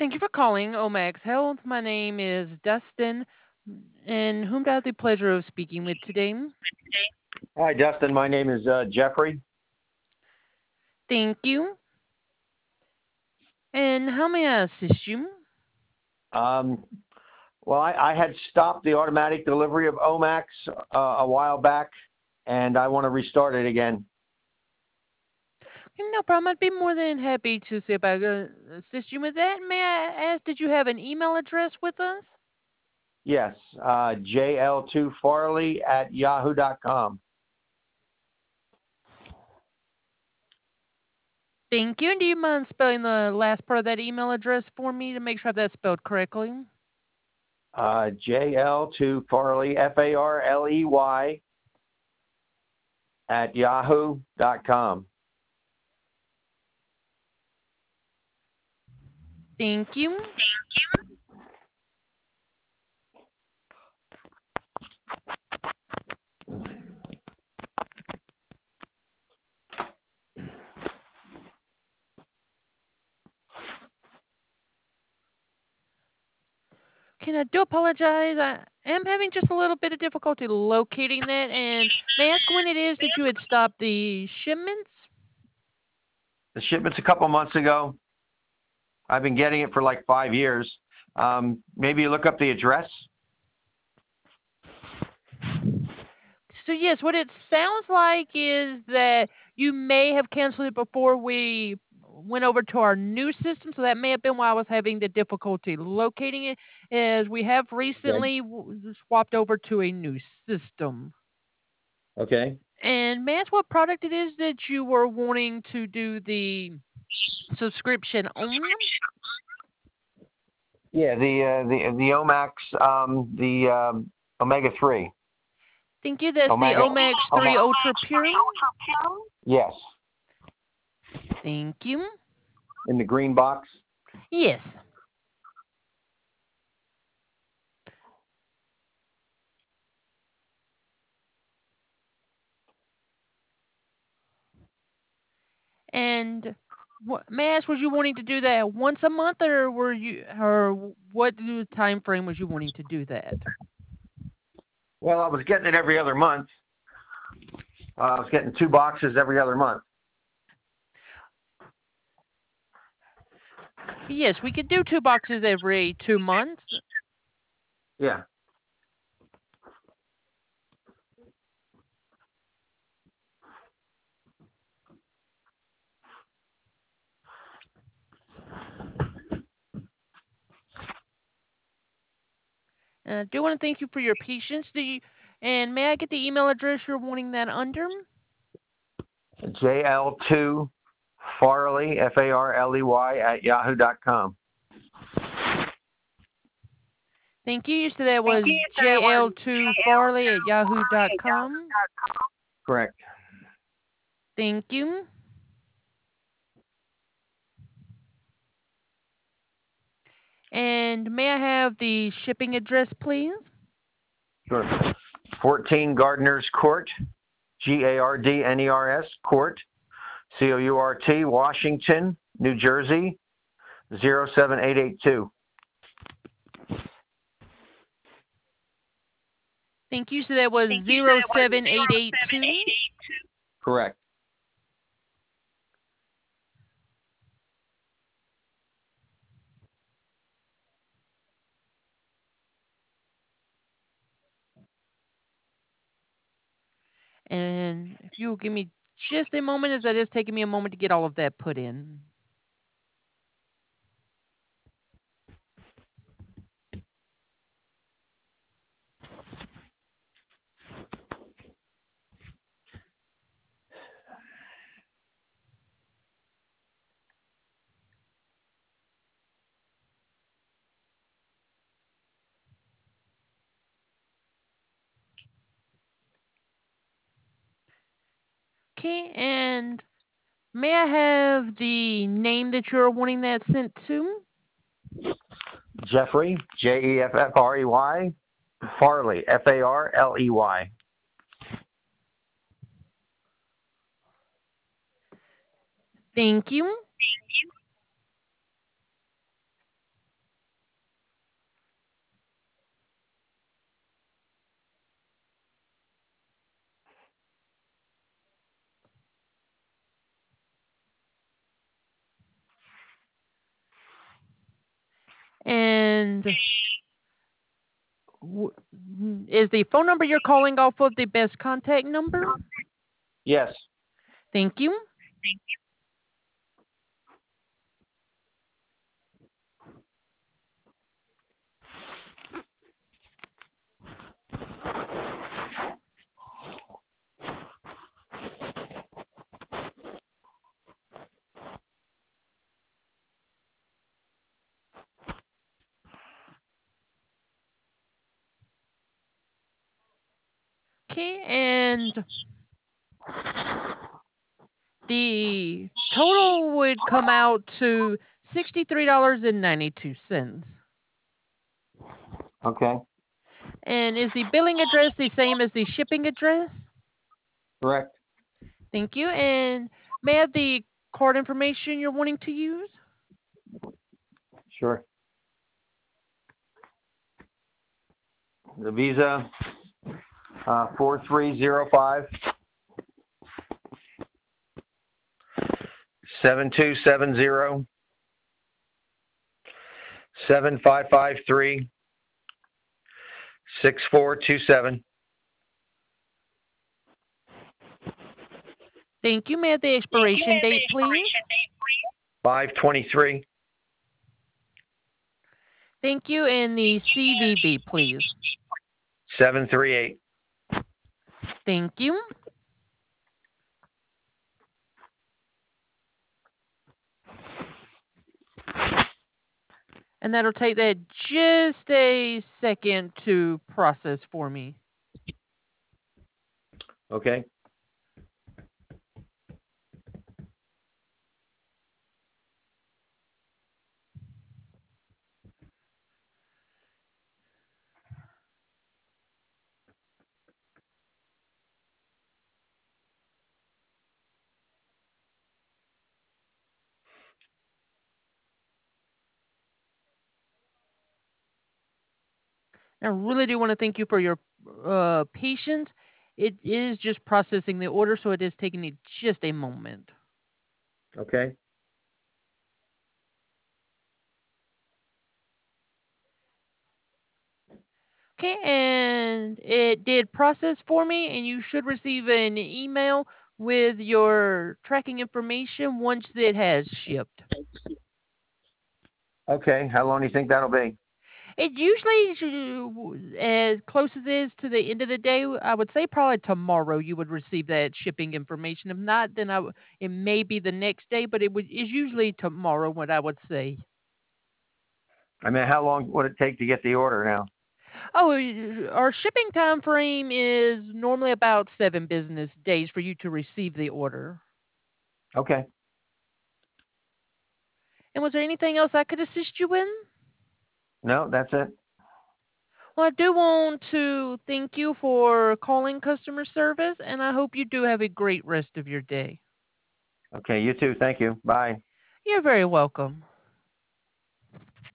Thank you for calling Omax Health. My name is Dustin, and whom do I have the pleasure of speaking with today? Hi, Dustin. My name is Jeffrey. Thank you. And how may I assist you? Um, well, I had stopped the automatic delivery of Omax a while back, and I want to restart it again. No problem. I'd be more than happy to see if I can assist you with that. May I ask, did you have an email address with us? Yes, JL2Farley at yahoo.com. Thank you. And do you mind spelling the last part of that email address for me to make sure that's spelled correctly? JL2Farley, Farley, at yahoo.com. Thank you. Can I do apologize? I am having just a little bit of difficulty locating that. And may I ask when it is that you had stopped the shipments? The shipment's a couple months ago. I've been getting it for like 5 years. Maybe you look up the address. So yes, what it sounds like is that you may have canceled it before we went over to our new system, so that may have been why I was having the difficulty locating it, as we have Okay. recently swapped over to a new system. Okay. And may I ask what product it is that you were wanting to do the subscription on? Yeah, the Omax, Omega 3. Thank you. That's the Omega. Omax 3 Ultra Pure. Yes, Thank you. in the green box. Yes. And may I ask, was you wanting to do that once a month, or what time frame was you wanting to do that? Well, I was getting it every other month. I was getting 2 boxes every other month. Yes, we could do 2 boxes every 2 months. Yeah. And I do want to thank you for your patience. And may I get the email address you're wanting that under? JL2 Farley, Farley, at yahoo.com. Thank you. You said that was JL2Farley at yahoo.com. Correct. Thank you. And may I have the shipping address, please? Sure. 14 Gardeners Court, Gardners Court, Court, Washington, New Jersey, 07882. Thank you. So that was 07882. Correct. And if you'll give me just a moment, as that is taking me a moment to get all of that put in. Okay, and may I have the name that you're wanting that sent to? Jeffrey, Jeffrey, Farley, Farley. Thank you. And is the phone number you're calling off of the best contact number? Yes. Thank you. Okay, and the total would come out to $63.92. Okay. And is the billing address the same as the shipping address? Correct. Thank you. And may I have the card information you're wanting to use? Sure. The Visa 4305 7270 7553 6427. Thank you. May I have the expiration date, please? 523. Thank you. And the CVV, please. 738. Thank you. And that'll take that just a second to process for me. Okay. I really do want to thank you for your patience. It is just processing the order, so it is taking me just a moment. Okay. Okay, and it did process for me, and you should receive an email with your tracking information once it has shipped. Okay. How long do you think that'll be? It usually, as close as it is to the end of the day, I would say probably tomorrow you would receive that shipping information. If not, then it may be the next day, but is usually tomorrow, what I would say. I mean, how long would it take to get the order now? Oh, our shipping time frame is normally about 7 business days for you to receive the order. Okay. And was there anything else I could assist you in? No, that's it. Well, I do want to thank you for calling customer service, and I hope you do have a great rest of your day. Okay. You too. Thank you. Bye. You're very welcome.